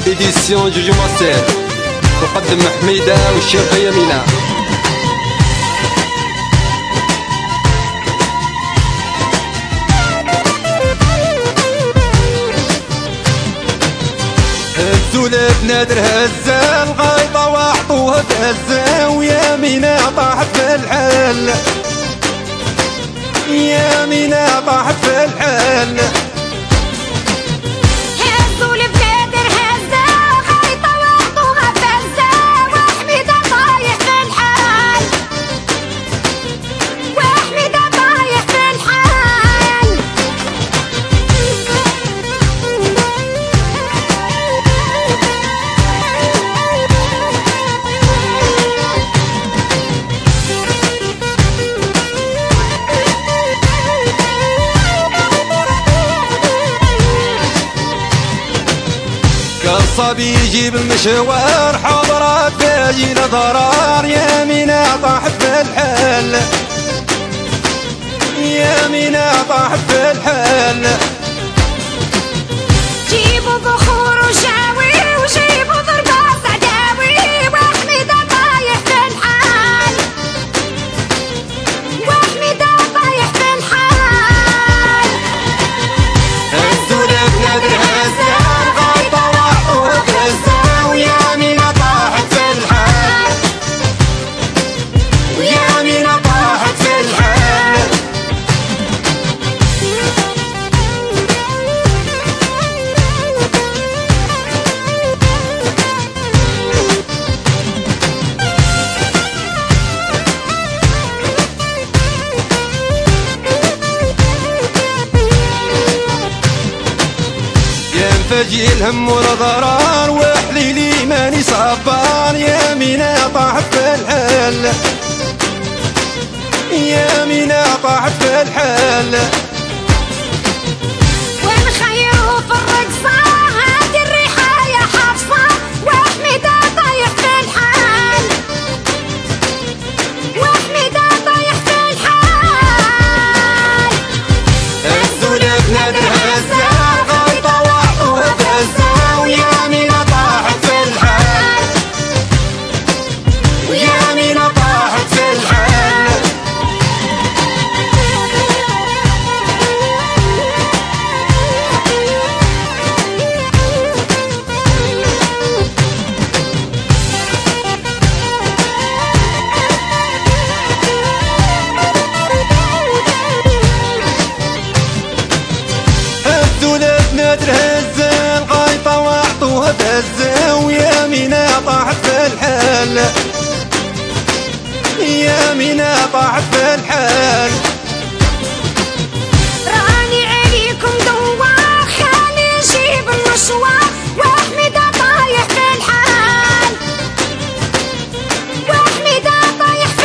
إديسيون جوجو ماسير، تقدم حميدة والشيخة يمينة. هزوا لبنادر هزا الغايطة وعطوها تهزا، ويمينة طاحت في الحل، يمينة طاحت في الحل. الصبي يجيب المشوار حضرات باجينا ضرار، يمينة طاحت في الحل، يمينة طاحت في الحل. جيبوا بخور وشاوي وجيبوا ضربة سعداوي، وحميدة طايح في الحال، وحميدة طايح في الحال. هزوا لبنادر هزا فجي الهم والضرار، وحليلي ماني صبار، يمينة طاحت في الحل، يمينة طاحت في الحل. ونخيروا في الرقصة هادي الريحة يا حفصة، وحميدة طايح في الحال، وحميدة طايح في الحال. هزوا لبنادر هزا ويمينة طاحت في الحال، ويمينة طاحت في الحال. هزوا لبنادر هزا الغايطة وعطوها تهزا، ويمينة طاحت في الحال، يمينة طاحت في الحال. راني عليكم دوار خلي نجيب المشوار، وحميدة طايح في الحال، وحميدة طايح في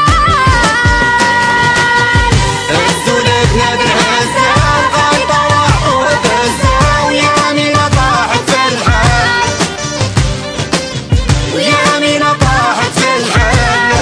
الحال. هزوا لبنادر هزا الغايطة وعطوها تهزا، ويمينة طاحت في الحال، ويمينة طاحت في الحال.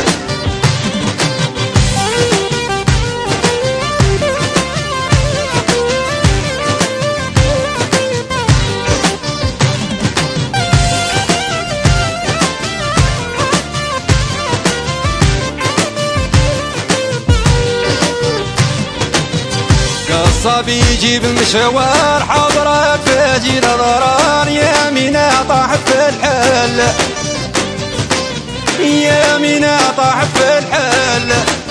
الصبي يجيب المشوار حضرات باجينا ضرار، يمينة طاحت في الحل، يمينة طاحت في الحل.